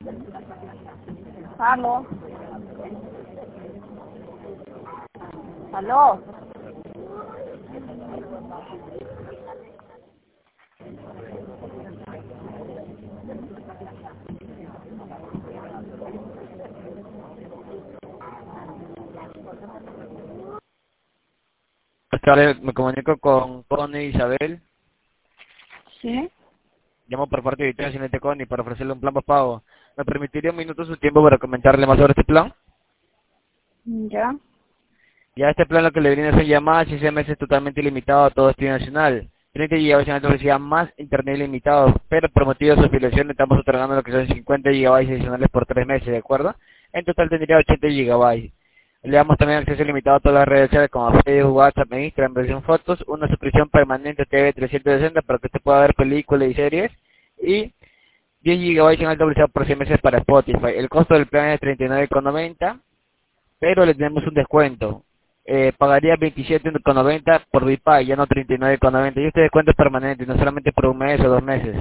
Aló. Aló. Buenas tardes, me comunico con Connie Isabel. Sí. Llamo por parte de Vitales Cinete Connie para ofrecerle un plan pago. ¿Me permitiría un minuto de su tiempo para comentarle más sobre este plan? Ya. Ya este plan lo que le brinda son llamadas y SMS totalmente ilimitado a todo destino nacional. 30 GB en alta velocidad más internet ilimitado, pero por motivo de su afiliación le estamos otorgando lo que son 50 GB adicionales por 3 meses, ¿de acuerdo? En total tendría 80 GB. Le damos también acceso ilimitado a todas las redes sociales como Facebook, WhatsApp, Instagram, versión fotos, una suscripción permanente a TV 360 para que usted pueda ver películas y series y 10 GB en alta velocidad por 6 meses para Spotify. El costo del plan es 39,90, pero le tenemos un descuento. Pagaría 27,90 por Bipay, ya no 39,90. Y este descuento es permanente, no solamente por un mes o 2 meses.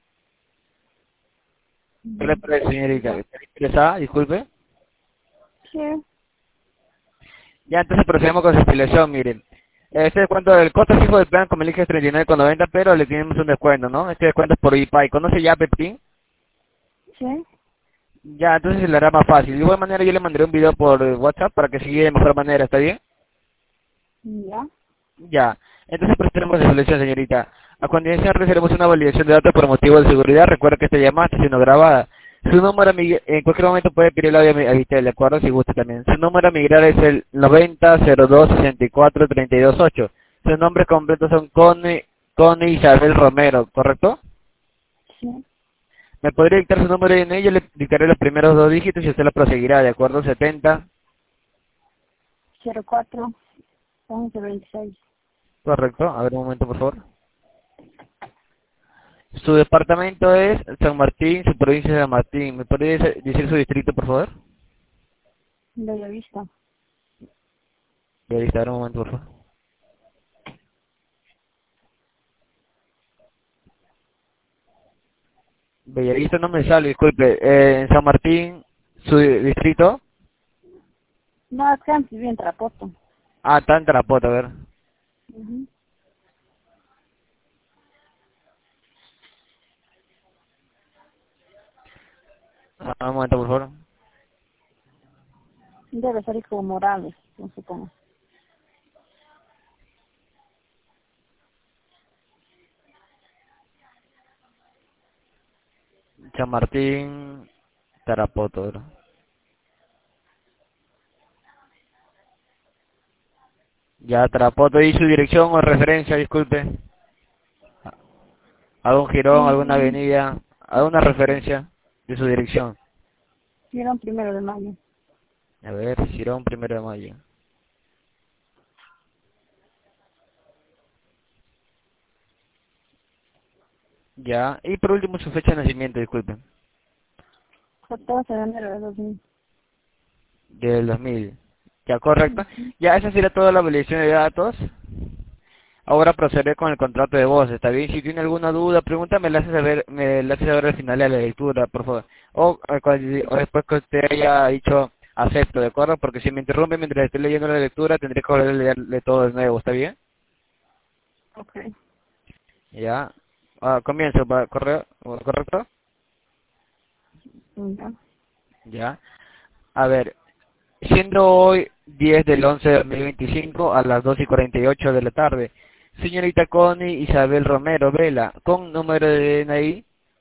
¿Qué le parece, señorita? Ya. ¿Está interesada? Disculpe. Sí. Ya, entonces procedemos con su afiliación, miren. Este descuento del costo fijo del plan, como le dije, es 39,90, pero le tenemos un descuento, ¿no? Este descuento es por Bipay. ¿Conoce ya Pepin? Sí. Ya, entonces se le hará más fácil. De igual manera yo le mandaré un video por WhatsApp para que siga de mejor manera, ¿está bien? Ya. Ya. Entonces procedemos con su afiliación, señorita. A continuación realizaremos una validación de datos por motivo de seguridad. Recuerda que esta llamada está siendo grabada. Su número en cualquier momento puede pedir el audio a Vitel, ¿de acuerdo? Si gusta también. Su número a migrar es el 90 02 64 32 8. Sus nombres completos son Connie Isabel Romero, ¿correcto? Sí. ¿Me podría dictar su número en ello? Le dictaré los primeros 2 dígitos y usted lo proseguirá, ¿de acuerdo? 70, 04 11 26. correcto. A ver un momento, por favor. Su departamento es San Martín, su provincia es San Martín. ¿Me podría decir su distrito, por favor? Bellavista. Voy a dictar un momento, por favor. Bellavista no me sale, disculpe. En San Martín, su distrito. No, es que antes bien Trapoto. Ah, está en Tarapoto, a ver. Ujú. Un momento, por favor. Debe ser hijo Morales, no supongo. San Martín, Tarapoto, ¿verdad? Ya, Tarapoto, ¿y su dirección o referencia, disculpe? ¿Algún jirón, alguna Mm, avenida, alguna referencia de su dirección? Vieron 1 de mayo. A ver, Girón, 1 de mayo. Ya, y por último su fecha de nacimiento, disculpe. 14 de enero de 2000. Del 2000. Ya, correcto. Ujú. Ya, esa sería toda la validación de datos. Ahora procederé con el contrato de voz, ¿está bien? Si tiene alguna duda, pregunta, me la hace saber al final de la lectura, por favor. O después que usted haya dicho acepto, ¿de acuerdo? Porque si me interrumpe mientras estoy leyendo la lectura, tendré que volver a leerle todo de nuevo, ¿está bien? Ok. Ya. Comienzo, ¿correcto? Ya. Ya. A ver, siendo hoy 10 del 11 de 2025 a las 2:48 de la tarde, señorita Connie Isabel Romero Vela, con número de DNI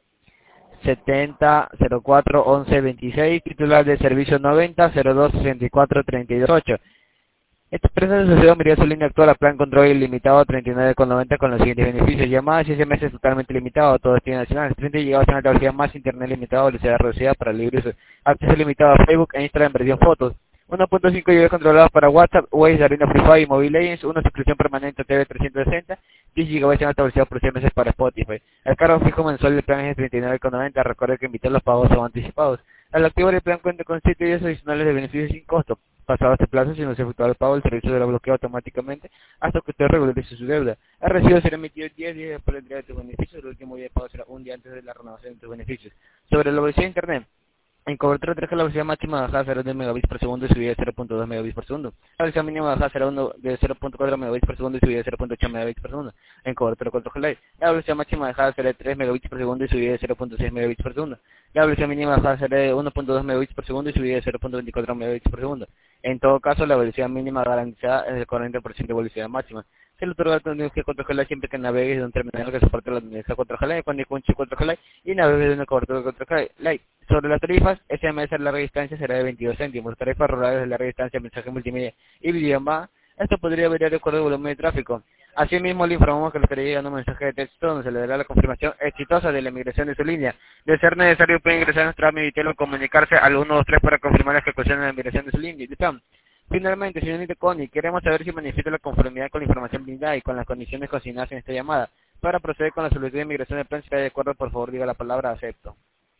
70 04 11 26, titular de servicio 90 02 64 32 8. Esta empresa de asociado Miría su línea actual a plan control ilimitado a 39,90 con los siguientes beneficios: llamadas y SMS totalmente limitado a todo destino nacional, 30 GB en alta velocidad más internet limitado, velocidad reducida para libre uso, acceso limitado a Facebook e Instagram en versión fotos, 1.5 GB controlados para WhatsApp, Waze, Arena Free Fire y Mobile Legends, una suscripción permanente a TV 360, 10 GB en alta velocidad por 6 meses para Spotify. El cargo fijo mensual del plan es de 39,90. Recuerde que invitar los pagos son anticipados. Al activar el plan cuenta con 7 días adicionales de beneficios sin costo. Pasado este plazo, si no se efectúa el pago, el servicio será bloqueado automáticamente hasta que usted regularice su deuda. El recibo será emitido 10 días después de la entrega de tus beneficios. El último día de pago será un día antes de la renovación de tus beneficios. Sobre la velocidad de Internet, En cobertura 3G la velocidad máxima bajada será de megabits por segundo y subida de 0.2 megabits por segundo. La velocidad mínima bajada será de 0.4 megabits por segundo y subida de 0.8 megabits por segundo. En cobertura 4G Lite, la velocidad máxima bajada será de 3 megabits por segundo y subida de 0.6 megabits por segundo. La velocidad mínima bajada será de 1.2 megabits por segundo y subida de 0.24 megabits por segundo. En todo caso, la velocidad mínima garantizada es del 40% de velocidad máxima. Se le otorga la tecnología 4G Lite siempre que navegues de un terminal que soporte la tecnología 4G Lite con un chip 4G Lite y navegues de una cobertura 4G Lite. Sobre las tarifas, SMS de larga distancia será de 22 céntimos, tarifas rurales de larga distancia, mensaje multimedia y videollamada. Esto podría variar de acuerdo al volumen de tráfico. Asimismo, le informamos que le estará llegando un mensaje de texto donde se le dará la confirmación exitosa de la migración de su línea. De ser necesario, puede ingresar a nuestra Mivitel o comunicarse al 123 para confirmar la ejecución de la migración de su línea. Finalmente, señorita Connie, queremos saber si manifiesta la conformidad con la información brindada y con las condiciones consignadas en esta llamada. Para proceder con la solicitud de migración de plan, si está de acuerdo, por favor, diga la palabra acepto.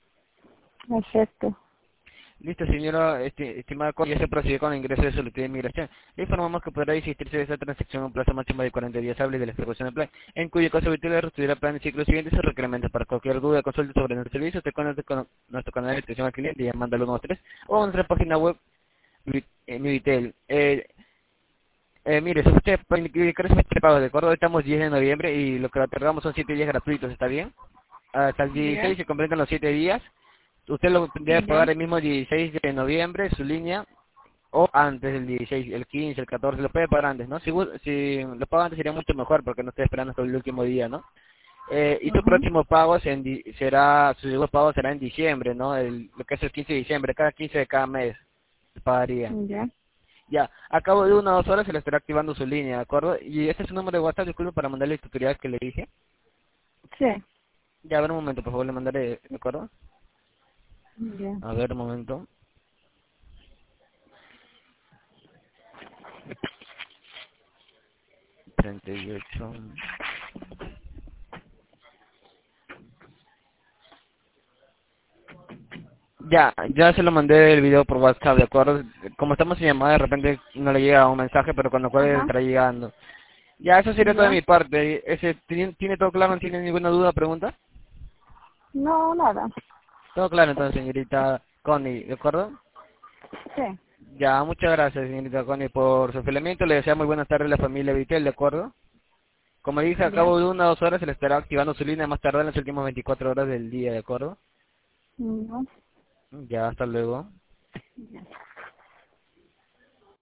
Acepto. Listo, señora, estimada Connie, ya se procedió con el ingreso de solicitud de migración. Le informamos que podrá desistirse de esta transacción en un plazo máximo de 40 días hábiles de la ejecución del plan, en cuyo caso Vitel restituirá el plan en el ciclo siguiente y sus requerimientos. Para cualquier duda o consulta sobre nuestro servicio, te conecte con nuestro canal de atención al cliente llamando al 123 o a nuestra página web Mivitel. Mire, si usted puede indicar su pago, de acuerdo, estamos 10 de noviembre y lo que le otorgamos son 7 días gratuitos, ¿está bien? Hasta el 16 Ya. se completan los 7 días. Usted lo debe Ya. pagar el mismo 16 de noviembre, su línea, o antes del 16, el 15, el 14, lo puede pagar antes, ¿no? Si lo paga antes sería mucho mejor porque no estoy esperando hasta el último día, ¿no? Y su Ujú. próximo pago su segundo pago será en diciembre, ¿no? Lo que es el 15 de diciembre, cada 15 de cada mes pagaría. Ya. Ya, a cabo de 1 o 2 horas se le estará activando su línea, ¿de acuerdo? Y este es su número de WhatsApp, disculpe, para mandarle el tutorial que le dije. Sí. Ya, a ver un momento, por favor, le mandaré, ¿de acuerdo? Ya. A ver un momento. Treinta y ocho. Ya se lo mandé el video por WhatsApp, ¿de acuerdo? Como estamos en llamada, de repente no le llega un mensaje, pero con lo cual Ajá. estará llegando. Ya, eso sería todo de Ya. mi parte. ¿Tiene todo claro? ¿No tiene ninguna duda o pregunta? No, nada. Todo claro entonces, señorita Connie, ¿de acuerdo? Sí. Ya, muchas gracias, señorita Connie, por su filamento. Le deseo muy buenas tardes a la familia Vitel, ¿de acuerdo? Como dije, a Ya. cabo de 1 o 2 horas se le estará activando su línea más tarde en las últimas 24 horas del día, ¿de acuerdo? No. Ya, hasta luego. Ya.